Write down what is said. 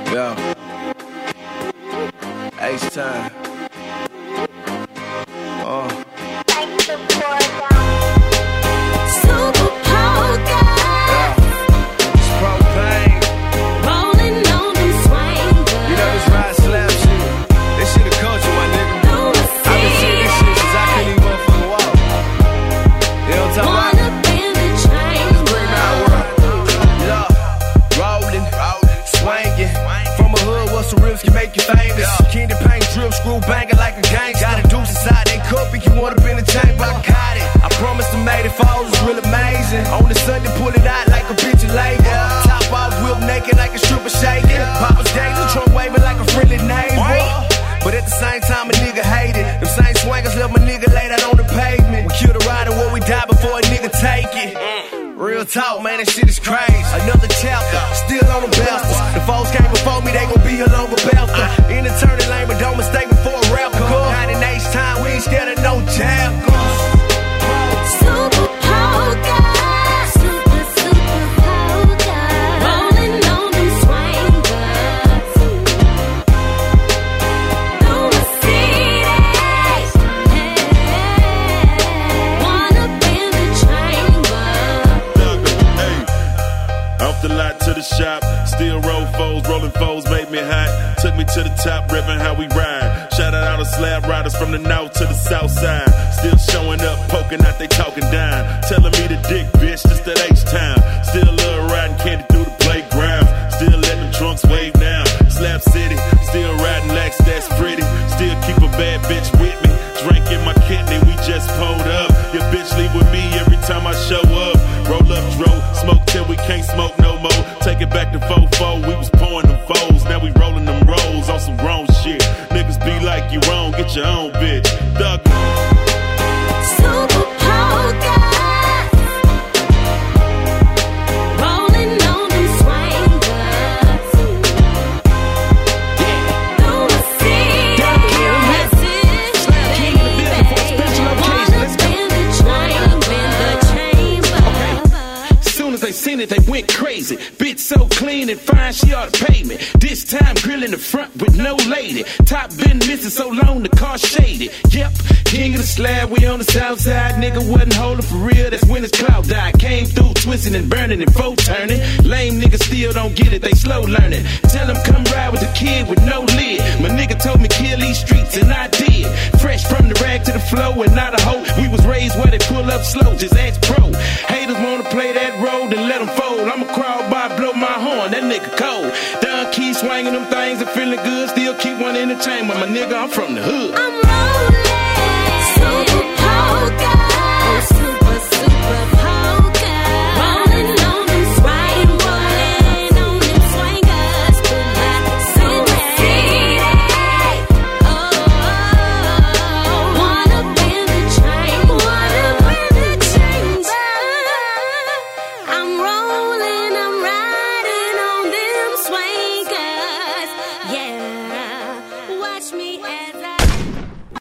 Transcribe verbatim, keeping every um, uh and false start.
Yo. H time. Oh. Super Polka. Yeah. It's propane. Rolling on them swangers. You know this ride slap shit. This shit a culture, my nigga. I've I've been seeing this shit since I couldn't even motherfucking walk. You know what I'm talking about? Wanna bend the chamber. Yeah. Rolling, swanging. From a hood, what's the risk can make you famous? Candy paint, drip, screw banging like a gangster. Got a deuce inside that cup if you wanna be in the chamber, I got it. I promised them made it falls, it's real amazing. On the Sunday, pull it out like a bitch of labor. Top off, whip naked like a stripper shaking. Papa's danger, trunk waving like a friendly neighbor. But at the same time, a nigga hate it. Them same swangers left my nigga laid out on the pavement. We killed a rider where we die before a nigga take it. Real talk, man, that shit is crazy. Another chapter, still on the bastards. The folks came before me, they gon' be a longer belter. In the turning lane, but don't mistake me for a rapper. Nine in H time, we ain't scared of no jackals. Super Polka. Super, super Polka. Rolling on them swangers. Through the city. Wanna bend the chamber. Off the lot to the shop, still roll foes, rolling foes made me hot. Took me to the top, ripping how we ride. Shout out all the slab riders from the north to the south side. Still showing up, poking out, they talking down. Telling me to dick, bitch, this that H-Town. Still love riding candy through the playground. Still letting them trunks wave down. Slab City, still riding Lex, that's pretty. Still keep a bad bitch with me. Drinking my kidney, we just pulled up. Your bitch leave with me every time I show up. Roll up, dro, smoke till we can't smoke no more. Take it back to four four, we was pouring them foes. Now we rolling them rolls on some grown shit. Niggas be like you wrong, get your own bitch. Thug. Super Polka. Rolling on them swangers. Through the city. Wanna bend the chamber, bend the chamber. Soon as they seen it, they went crazy. Bitch so clean and fine, she ought to pay me. This time grill in the front with no lady. Top been missing so long, the car shaded. Yep, king of the slab, we on the south side. Nigga wasn't holding for real, that's when his cloud died. Came through twisting and burning and folk turning. Lame niggas still don't get it, they slow learning. Tell them come ride with the kid with no lid. My nigga told me kill these streets and I did. Fresh from the rag to the flow and not a hoe. We was raised where they pull up slow, just ask pro. Haters wanna play that road, then let them fold. I'ma crawl by, blow my horn, that nigga cold. Done keep swinging them things and feeling good. Still keep one in the chamber, my nigga, I'm from the hood. I'm rolling.